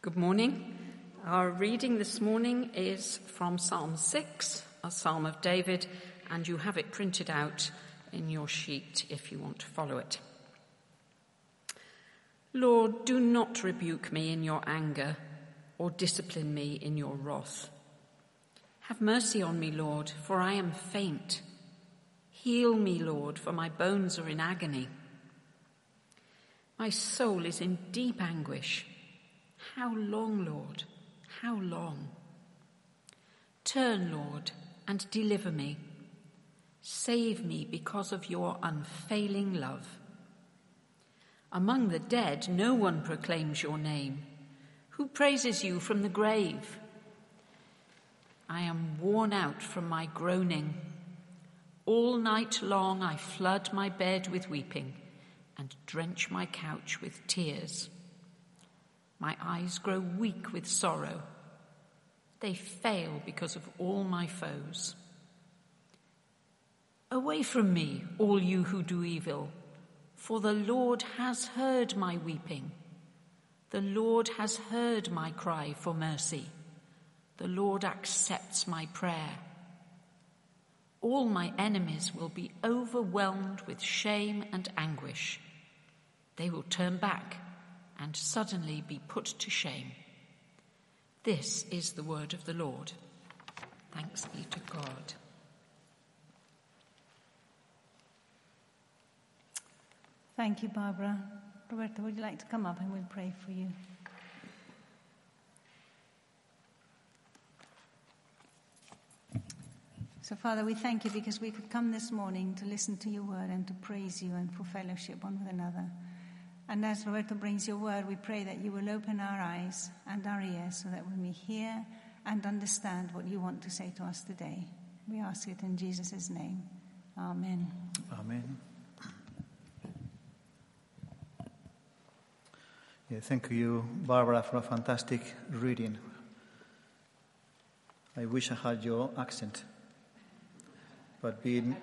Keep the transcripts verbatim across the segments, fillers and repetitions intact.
Good morning. Our reading this morning is from Psalm six, a psalm of David, and you have it printed out in your sheet if you want to follow it. Lord, do not rebuke me in your anger or discipline me in your wrath. Have mercy on me, Lord, for I am faint. Heal me, Lord, for my bones are in agony. My soul is in deep anguish. How long, Lord? How long? Turn, Lord, and deliver me. Save me because of your unfailing love. Among the dead, no one proclaims your name. Who praises you from the grave? I am worn out from my groaning. All night long I flood my bed with weeping and drench my couch with tears. My eyes grow weak with sorrow. They fail because of all my foes. Away from me, all you who do evil, for the Lord has heard my weeping. The Lord has heard my cry for mercy. The Lord accepts my prayer. All my enemies will be overwhelmed with shame and anguish. They will turn back and suddenly be put to shame. This is the word of the Lord. Thanks be to God. Thank you, Barbara. Roberta, would you like to come up and we'll pray for you? So, Father, we thank you because we could come this morning to listen to your word and to praise you and for fellowship one with another. And as Roberto brings your word, we pray that you will open our eyes and our ears so that we may hear and understand what you want to say to us today. We ask it in Jesus' name. Amen. Amen. Yeah, thank you, Barbara, for a fantastic reading. I wish I had your accent. But being...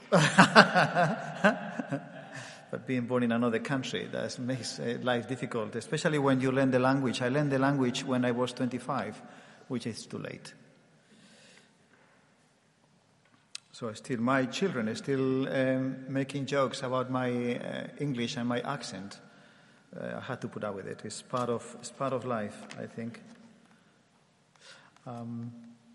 But being born in another country, that makes life difficult, especially when you learn the language. I learned the language when I was twenty-five, which is too late. So still, my children are still um, making jokes about my uh, English and my accent. Uh, I had to put up with it. It's part of, it's part of life, I think. Um,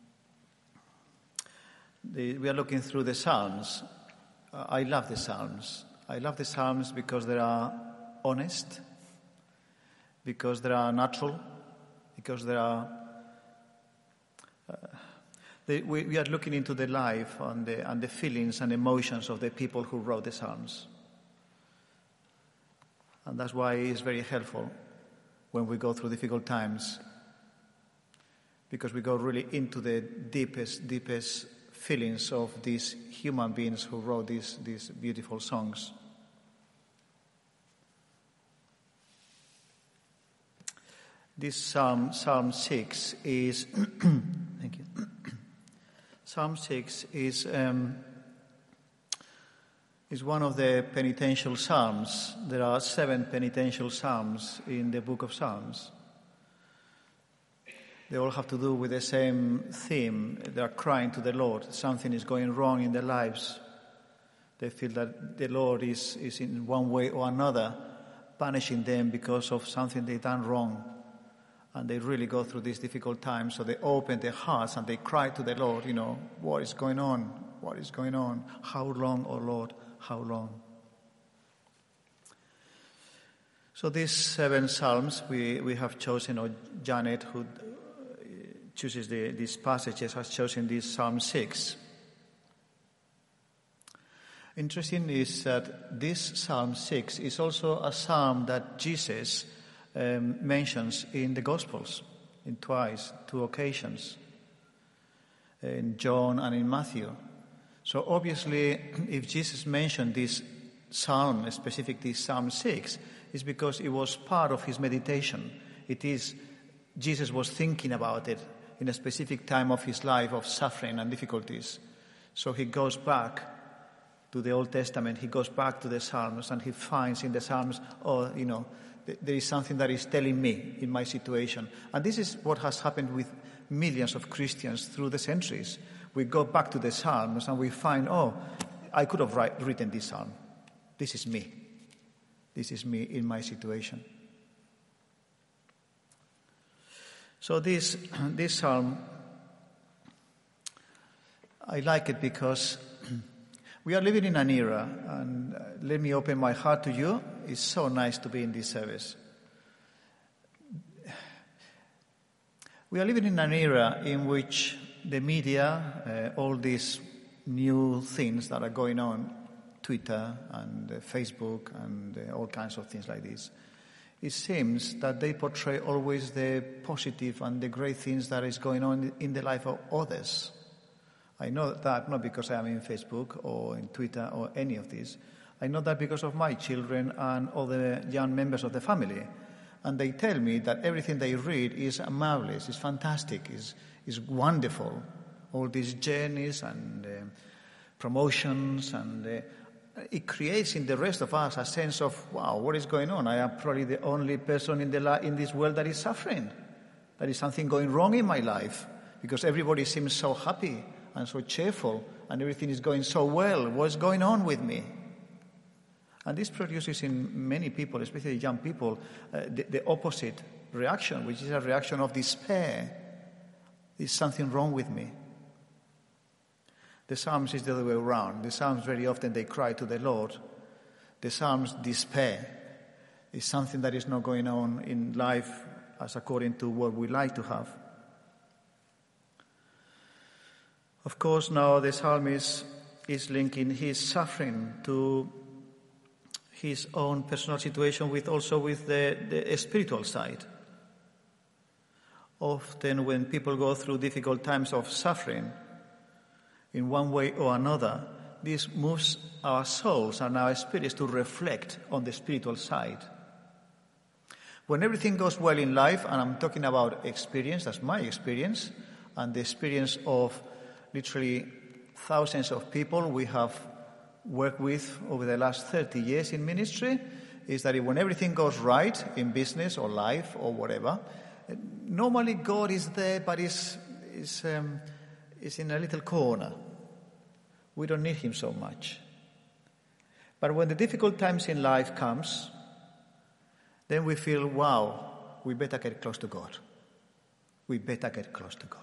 the, we are looking through the Psalms. Uh, I love the Psalms. I love the Psalms because they are honest, because they are natural, because they are... Uh, they, we, we are looking into the life and the, and the feelings and emotions of the people who wrote the Psalms. And that's why it's very helpful when we go through difficult times, because we go really into the deepest, deepest feelings of these human beings who wrote these, these beautiful songs. This Psalm, Psalm six is, thank you. Psalm six is um, is one of the penitential psalms. There are seven penitential psalms in the book of Psalms. They all have to do with the same theme. They are crying to the Lord. Something is going wrong in their lives. They feel that the Lord is, is in one way or another punishing them because of something they've done wrong. And they really go through these difficult times. So they open their hearts and they cry to the Lord, you know, what is going on? What is going on? How long, oh Lord, how long? So these seven psalms we, we have chosen, or Janet, who chooses the, these passages, has chosen this Psalm six. Interesting is that this Psalm six is also a psalm that Jesus um, mentions in the Gospels, in twice, two occasions, in John and in Matthew. So obviously, if Jesus mentioned this psalm, specifically Psalm six, it's because it was part of his meditation. It is, Jesus was thinking about it in a specific time of his life of suffering and difficulties. So he goes back to the Old Testament, he goes back to the Psalms, and he finds in the Psalms, oh, you know, there is something that is telling me in my situation. And this is what has happened with millions of Christians through the centuries. We go back to the Psalms and we find, oh, I could have write, written this psalm. This is me. This is me in my situation. So this, this psalm, I like it because we are living in an era, and let me open my heart to you. It's so nice to be in this service. We are living in an era in which the media, uh, all these new things that are going on, Twitter and uh, Facebook and uh, all kinds of things like this, it seems that they portray always the positive and the great things that is going on in the life of others. I know that not because I am in Facebook or in Twitter or any of this. I know that because of my children and other young members of the family. And they tell me that everything they read is marvelous, is fantastic, is, is wonderful. All these journeys and uh, promotions, and uh, it creates in the rest of us a sense of, wow, what is going on? I am probably the only person in, the la- in this world that is suffering. There is something going wrong in my life because everybody seems so happy and so cheerful, and everything is going so well. What's going on with me? And this produces in many people, especially young people, uh, the, the opposite reaction, which is a reaction of despair. There's something wrong with me. The Psalms is the other way around. The Psalms very often they cry to the Lord. The Psalms despair. It's something that is not going on in life as according to what we like to have. Of course, now the psalmist is linking his suffering to his own personal situation with also with the, the spiritual side. Often when people go through difficult times of suffering, in one way or another, this moves our souls and our spirits to reflect on the spiritual side. When everything goes well in life, and I'm talking about experience, that's my experience, and the experience of literally thousands of people we have worked with over the last thirty years in ministry, is that when everything goes right in business or life or whatever, normally God is there, but is is um, is in a little corner. We don't need him so much. But when the difficult times in life comes, then we feel, wow, we better get close to God. We better get close to God.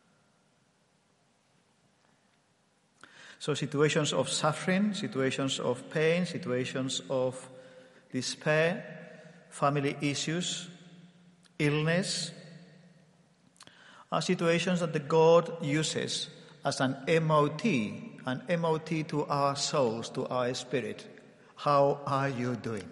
So situations of suffering, situations of pain, situations of despair, family issues, illness, are situations that the God uses as an M O T, an M O T to our souls, to our spirit. How are you doing?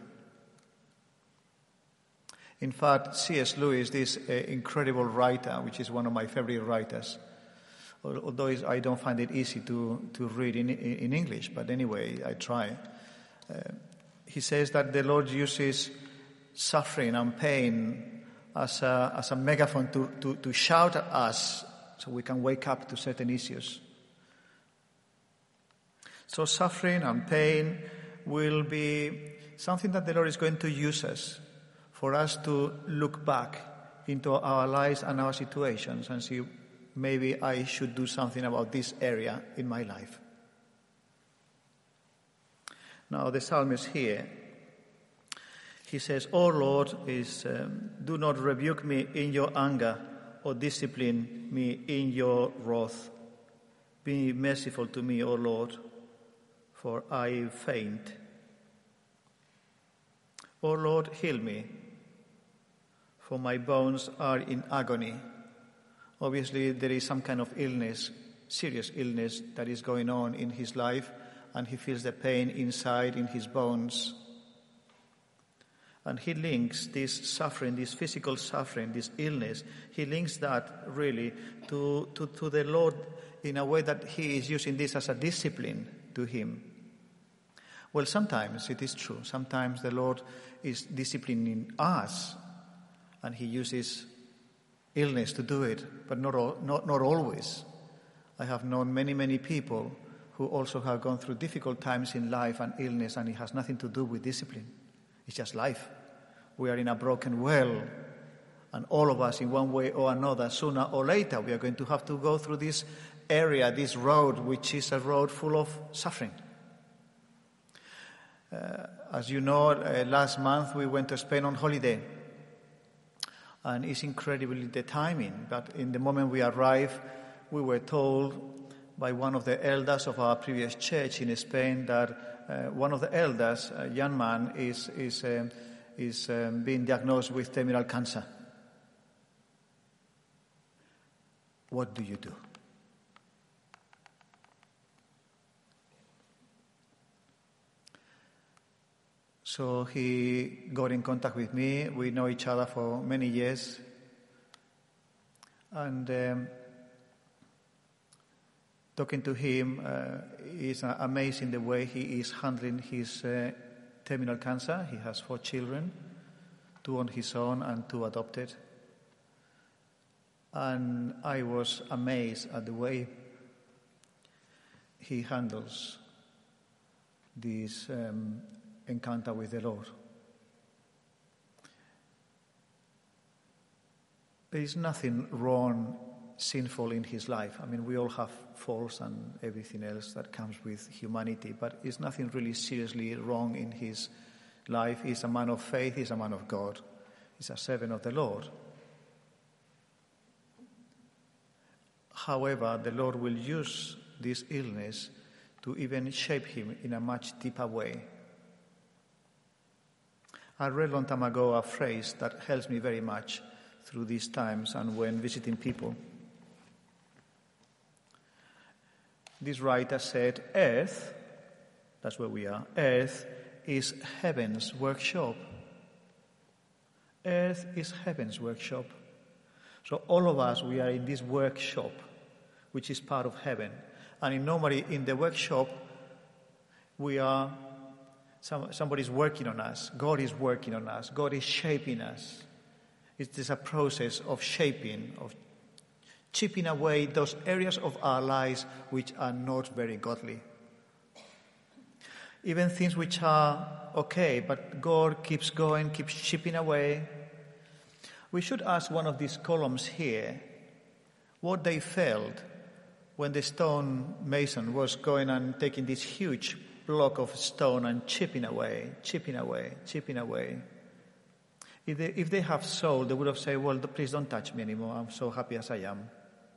In fact, C S Lewis, this uh, incredible writer, which is one of my favorite writers, although I don't find it easy to, to read in, in English, but anyway, I try. Uh, he says that the Lord uses suffering and pain as a, as a megaphone to, to, to shout at us so we can wake up to certain issues. So suffering and pain will be something that the Lord is going to use us for us to look back into our lives and our situations and see, maybe I should do something about this area in my life. Now the psalmist here, he says, "O Lord, is um, do not rebuke me in your anger or discipline me in your wrath. Be merciful to me, O Lord, for I faint. O Lord, heal me, for my bones are in agony." Obviously, there is some kind of illness, serious illness that is going on in his life, and he feels the pain inside in his bones. And he links this suffering, this physical suffering, this illness, he links that really to, to, to the Lord in a way that he is using this as a discipline to him. Well, sometimes it is true. Sometimes the Lord is disciplining us, and he uses illness to do it, but not, all, not, not always. I have known many, many people who also have gone through difficult times in life and illness, and it has nothing to do with discipline. It's just life. We are in a broken world, and all of us, in one way or another, sooner or later, we are going to have to go through this area, this road, which is a road full of suffering. Uh, as you know, uh, last month we went to Spain on holiday, and it's incredibly the timing. But in the moment we arrived, we were told by one of the elders of our previous church in Spain that uh, one of the elders, a young man, is is um, is um, being diagnosed with terminal cancer. What do you do? So he got in contact with me. We know each other for many years. And um, talking to him, uh, is amazing the way he is handling his uh, terminal cancer. He has four children, two on his own and two adopted. And I was amazed at the way he handles this um, encounter with the Lord. There is nothing wrong, sinful in his life. I mean, we all have faults and everything else that comes with humanity, but there's nothing really seriously wrong in his life. He's a man of faith, he's a man of God, he's a servant of the Lord. However, the Lord will use this illness to even shape him in a much deeper way. I read a long time ago a phrase that helps me very much through these times and when visiting people. This writer said, Earth, that's where we are, Earth is heaven's workshop. Earth is heaven's workshop. So all of us, we are in this workshop, which is part of heaven. And in normally in the workshop, we are, some, somebody's working on us. God is working on us. God is shaping us. It is a process of shaping, of chipping away those areas of our lives which are not very godly. Even things which are okay, but God keeps going, keeps chipping away. We should ask one of these columns here what they felt when the stone mason was going and taking this huge block of stone and chipping away, chipping away, chipping away. If they, if they have soul, they would have said, well, please don't touch me anymore. I'm so happy as I am.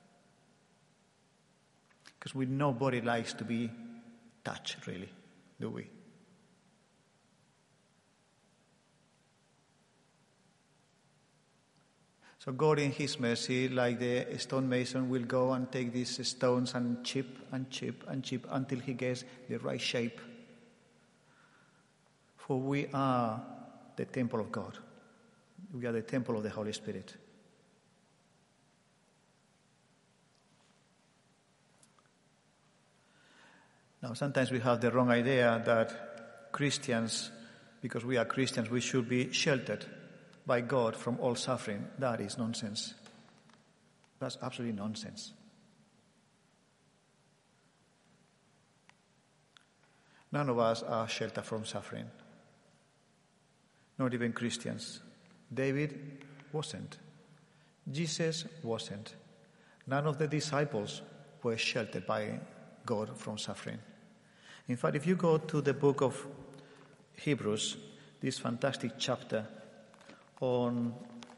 Because we nobody likes to be touched, really, do we? So God in his mercy, like the stonemason, will go and take these stones and chip and chip and chip until he gets the right shape. For we are the temple of God. We are the temple of the Holy Spirit. Now, sometimes we have the wrong idea that Christians, because we are Christians, we should be sheltered by God from all suffering. That is nonsense. That's absolutely nonsense. None of us are sheltered from suffering. Not even Christians. David wasn't. Jesus wasn't. None of the disciples were sheltered by God from suffering. In fact, if you go to the book of Hebrews, this fantastic chapter on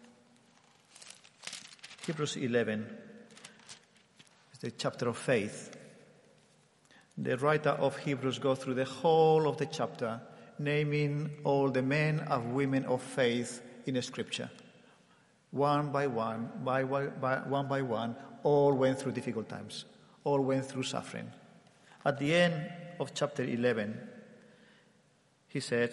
Hebrews eleven, it's the chapter of faith. The writer of Hebrews goes through the whole of the chapter, naming all the men and women of faith in the Scripture. One by one, by, by one by one, all went through difficult times, all went through suffering. At the end of chapter eleven, he said,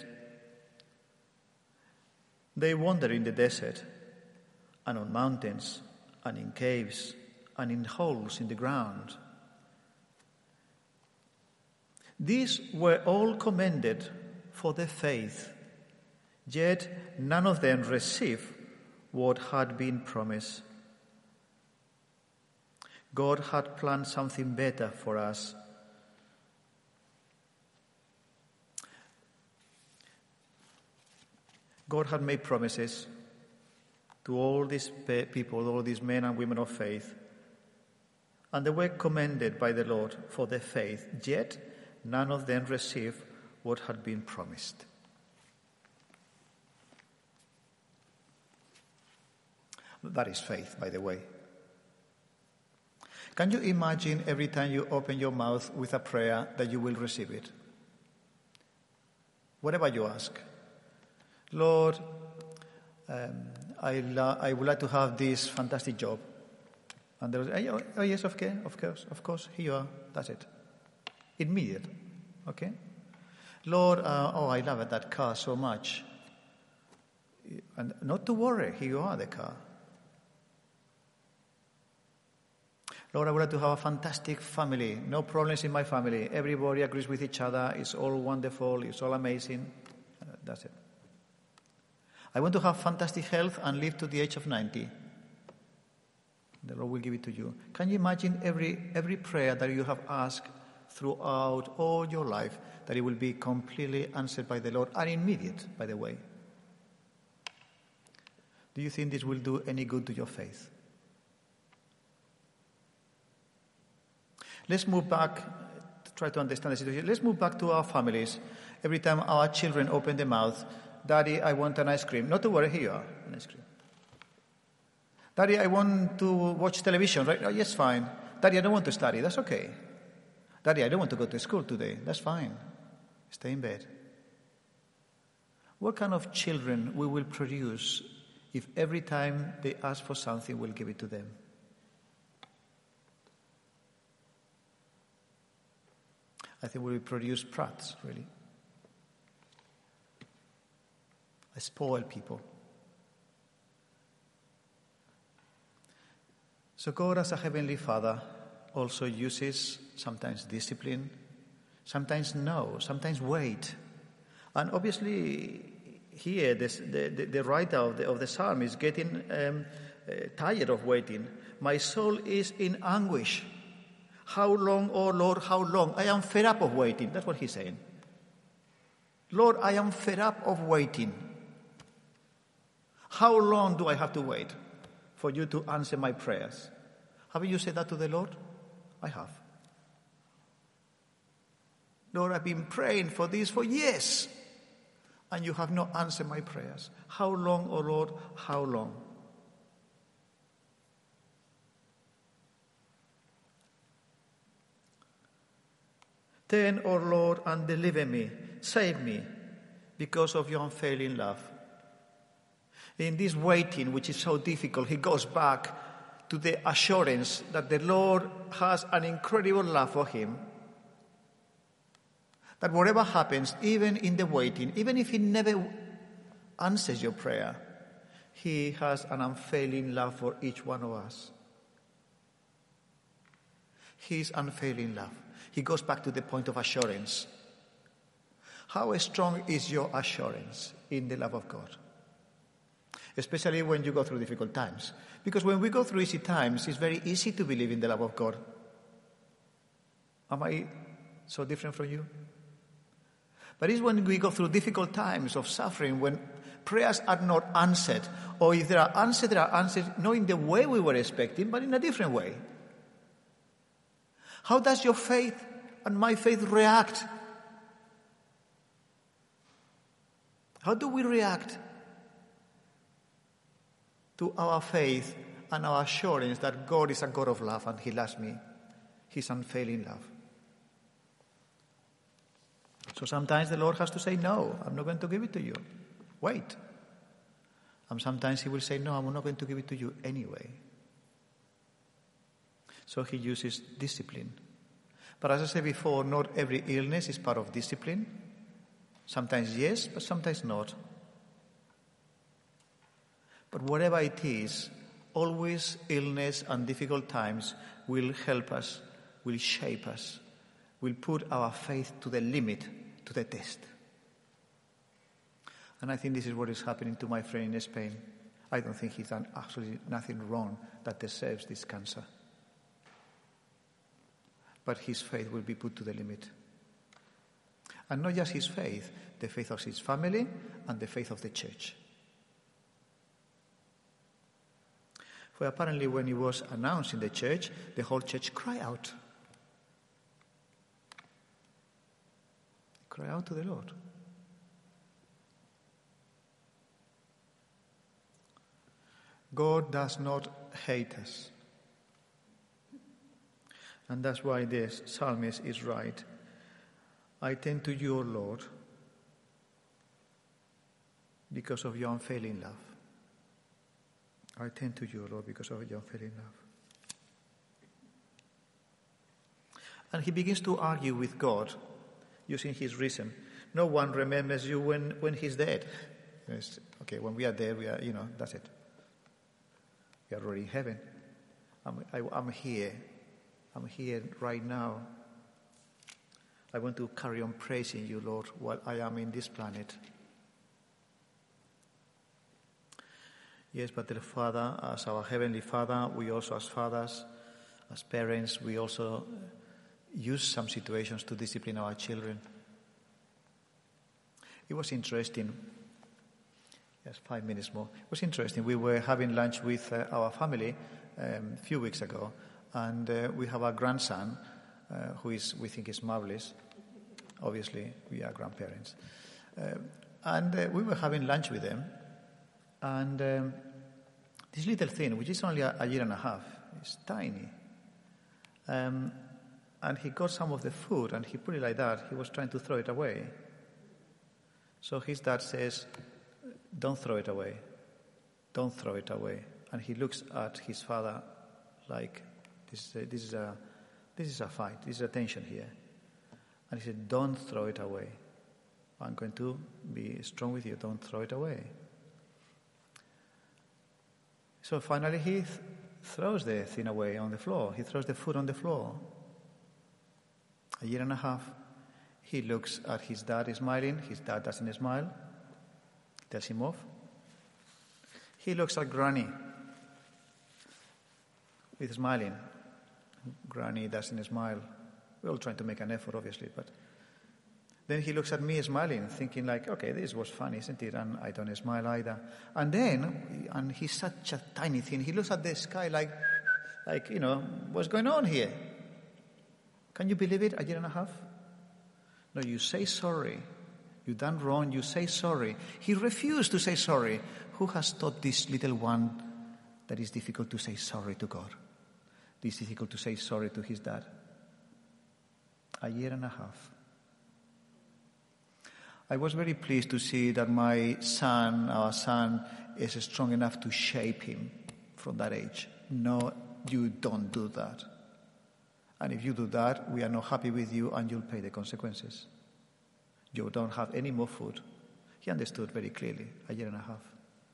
they wander in the desert and on mountains and in caves and in holes in the ground. These were all commended for their faith, yet none of them received what had been promised. God had planned something better for us. God had made promises to all these people, all these men and women of faith, and they were commended by the Lord for their faith, yet none of them received what had been promised. That is faith, by the way. Can you imagine every time you open your mouth with a prayer that you will receive it? Whatever you ask. Lord, um, I, la- I would like to have this fantastic job. And there was, oh, oh yes, okay, of course, of course, here you are, that's it. Immediate, okay? Lord, uh, oh, I love that car so much. And not to worry, here you are, the car. Lord, I would like to have a fantastic family. No problems in my family. Everybody agrees with each other. It's all wonderful. It's all amazing. Uh, that's it. I want to have fantastic health and live to the age of ninety. The Lord will give it to you. Can you imagine every, every prayer that you have asked throughout all your life, that it will be completely answered by the Lord, and immediate, by the way? Do you think this will do any good to your faith? Let's move back to try to understand the situation. Let's move back to our families. Every time our children open their mouth, Daddy, I want an ice cream. Not to worry, here you are, an ice cream. Daddy, I want to watch television, right? Oh, yes, fine. Daddy, I don't want to study. That's okay. Daddy, I don't want to go to school today. That's fine. Stay in bed. What kind of children we will produce if every time they ask for something, we'll give it to them? I think we will produce brats, really. I spoil people. So God, as a Heavenly Father, also uses sometimes discipline, sometimes no, sometimes wait. And obviously, here, this, the, the, the writer of the, of the psalm is getting um, uh, tired of waiting. My soul is in anguish. How long, oh Lord, how long? I am fed up of waiting. That's what he's saying. Lord, I am fed up of waiting. How long do I have to wait for you to answer my prayers? Haven't you said that to the Lord? I have. Lord, I've been praying for this for years, and you have not answered my prayers. How long, oh Lord, how long? Turn, O Lord, and deliver me, save me, because of your unfailing love. In this waiting, which is so difficult, he goes back to the assurance that the Lord has an incredible love for him. That whatever happens, even in the waiting, even if he never answers your prayer, he has an unfailing love for each one of us. His unfailing love. He goes back to the point of assurance. How strong is your assurance in the love of God? Especially when you go through difficult times. Because when we go through easy times, it's very easy to believe in the love of God. Am I so different from you? But it's when we go through difficult times of suffering, when prayers are not answered, or if they are answered, they are answered not in the way we were expecting, but in a different way. How does your faith and my faith react? How do we react to our faith and our assurance that God is a God of love and he loves me, his unfailing love? So sometimes the Lord has to say, no, I'm not going to give it to you. Wait. And sometimes he will say, no, I'm not going to give it to you anyway. So he uses discipline. But as I said before, not every illness is part of discipline. Sometimes yes, but sometimes not. But whatever it is, always illness and difficult times will help us, will shape us, will put our faith to the limit, to the test. And I think this is what is happening to my friend in Spain. I don't think he's done absolutely nothing wrong that deserves this cancer. But his faith will be put to the limit. And not just his faith, the faith of his family and the faith of the church. For apparently when it was announced in the church, the whole church cried out. Cry out to the Lord. God does not hate us. And that's why this psalmist is right. I turn to you, O Lord, because of your unfailing love. I turn to you, Lord, because of your unfailing love. And he begins to argue with God using his reason. No one remembers you when, when he's dead. It's, okay, when we are dead, we are, you know, that's it. We are already in heaven. I'm, I, I'm here. I'm here right now. I want to carry on praising you, Lord, while I am in this planet. Yes, but the Father, as our Heavenly Father, we also as fathers, as parents, we also use some situations to discipline our children. It was interesting. Yes, five minutes more. It was interesting. We were having lunch with uh, our family um, a few weeks ago, and uh, we have a grandson uh, who is, we think is marvelous. Obviously, we are grandparents. Uh, and uh, we were having lunch with them, and um, this little thing, which is only a, a year and a half, is tiny. Um, and he got some of the food, and he put it like that. He was trying to throw it away. So his dad says, don't throw it away. Don't throw it away. And he looks at his father like, this, uh, this, is, a, this is a fight. This is a tension here. And he said, don't throw it away. I'm going to be strong with you. Don't throw it away. So finally he th- throws the thing away on the floor. He throws the food on the floor. A year and a half. He looks at his dad smiling. His dad doesn't smile. Tells him off. He looks at Granny with smiling. Granny doesn't smile. We're all trying to make an effort, obviously, but then he looks at me smiling, thinking like, okay, this was fun, isn't it? And I don't smile either. And then, and he's such a tiny thing, he looks at the sky like, like, you know, what's going on here? Can you believe it? A year and a half? No, you say sorry. You've done wrong, you say sorry. He refused to say sorry. Who has taught this little one that it's difficult to say sorry to God? It's difficult to say sorry to his dad. A year and a half. I was very pleased to see that my son, our son, is strong enough to shape him from that age. No, you don't do that. And if you do that, we are not happy with you and you'll pay the consequences. You don't have any more food. He understood very clearly, a year and a half.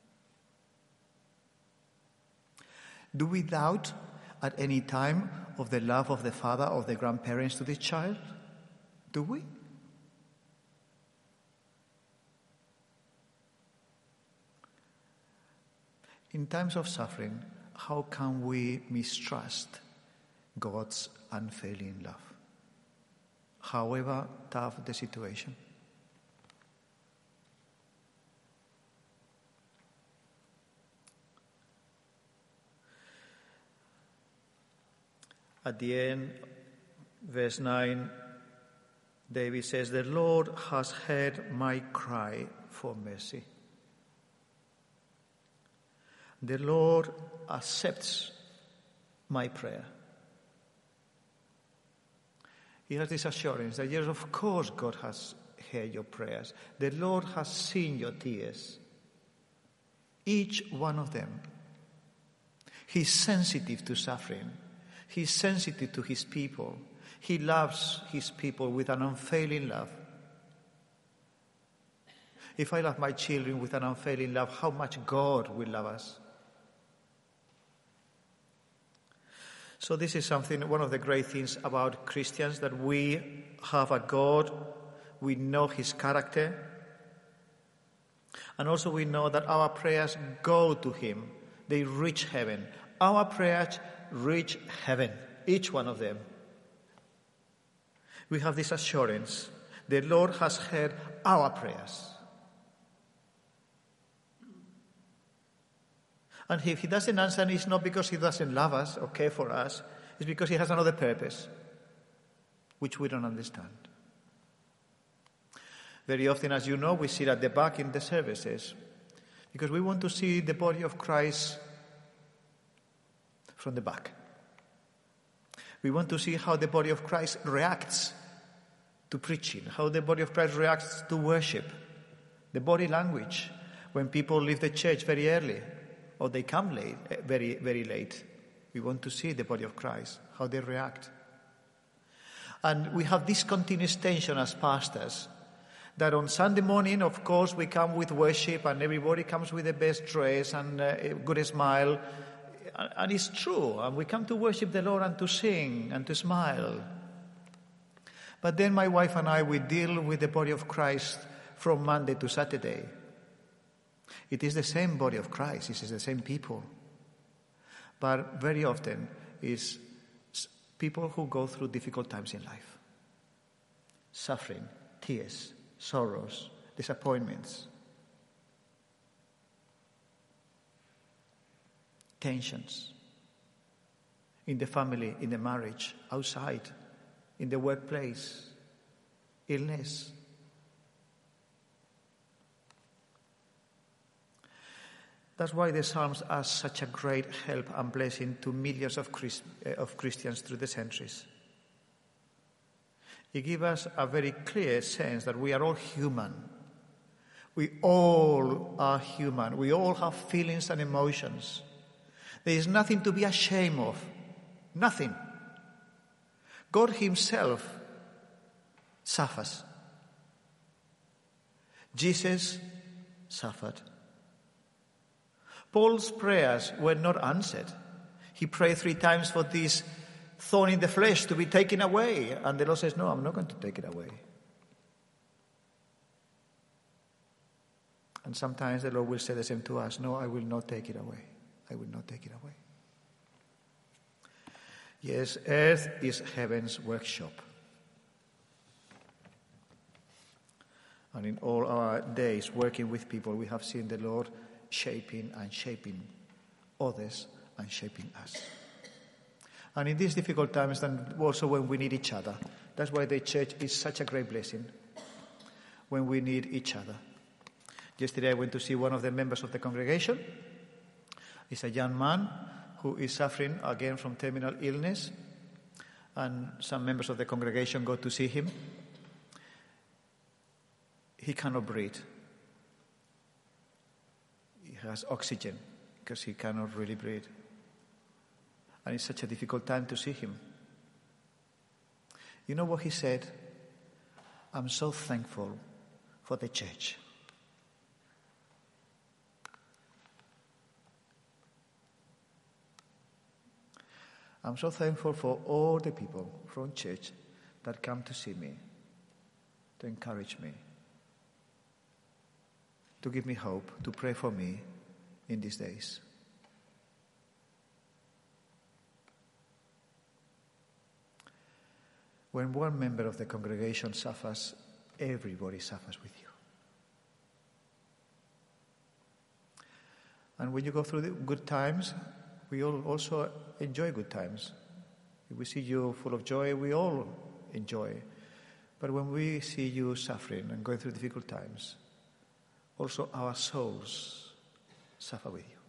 Do we doubt at any time of the love of the father, of the grandparents to this child? Do we? In times of suffering, how can we mistrust God's unfailing love? However tough the situation. At the end, verse nine, David says, the Lord has heard my cry for mercy. The Lord accepts my prayer. He has this assurance that, yes, of course, God has heard your prayers. The Lord has seen your tears. Each one of them. He's sensitive to suffering. He's sensitive to his people. He loves his people with an unfailing love. If I love my children with an unfailing love, how much God will love us? So this is something, one of the great things about Christians, that we have a God, we know his character, and also we know that our prayers go to him. They reach heaven. Our prayers reach heaven, each one of them. We have this assurance. The Lord has heard our prayers. And if he doesn't answer, it's not because he doesn't love us or care for us. It's because he has another purpose, which we don't understand. Very often, as you know, we sit at the back in the services because we want to see the body of Christ from the back. We want to see how the body of Christ reacts to preaching, how the body of Christ reacts to worship, the body language when people leave the church very early or they come late, very, very late. We want to see the body of Christ, how they react. And we have this continuous tension as pastors that on Sunday morning, of course, we come with worship and everybody comes with the best dress and a good smile. And it's true. And we come to worship the Lord and to sing and to smile. But then my wife and I, we deal with the body of Christ from Monday to Saturday. It is the same body of Christ. It is the same people. But very often it's people who go through difficult times in life. Suffering, tears, sorrows, disappointments, tensions in the family, in the marriage, outside, in the workplace, illness. That's why the Psalms are such a great help and blessing to millions of, Christ, of Christians through the centuries. It gives us a very clear sense that we are all human. We all are human. We all have feelings and emotions. There is nothing to be ashamed of. Nothing. God himself suffers. Jesus suffered. Paul's prayers were not answered. He prayed three times for this thorn in the flesh to be taken away. And the Lord says, no, I'm not going to take it away. And sometimes the Lord will say the same to us. No, I will not take it away. I will not take it away. Yes, earth is heaven's workshop. And in all our days working with people, we have seen the Lord shaping and shaping others and shaping us. And in these difficult times, and also when we need each other, that's why the church is such a great blessing, when we need each other. Yesterday I went to see one of the members of the congregation. He's a young man who is suffering again from terminal illness, and some members of the congregation go to see him. He cannot breathe. He has oxygen because he cannot really breathe. And it's such a difficult time to see him. You know what he said? I'm so thankful for the church. I'm so thankful for all the people from church that come to see me, to encourage me, to give me hope, to pray for me in these days. When one member of the congregation suffers, everybody suffers with you. And when you go through the good times, we all also enjoy good times. If we see you full of joy, we all enjoy. But when we see you suffering and going through difficult times, also our souls suffer with you.